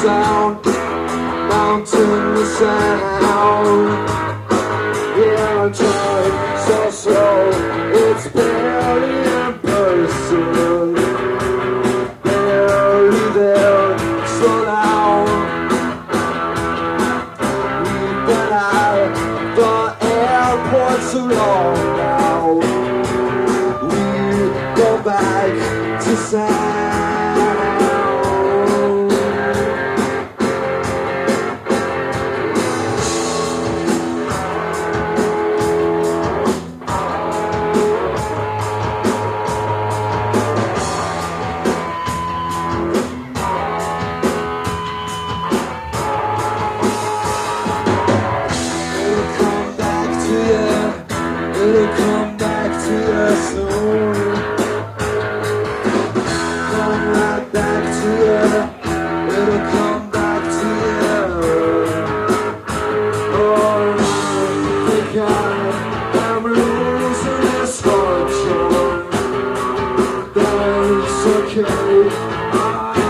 sound, mountain sound. Yeah, I'm trying so slow, it's barely in person. Barely there, slow down. We've been at the airport too long now. We go back to sound. It'll come back to you soon. Come right back to you. It'll come back to you. Oh, I think I'm losing this control. But it's okay.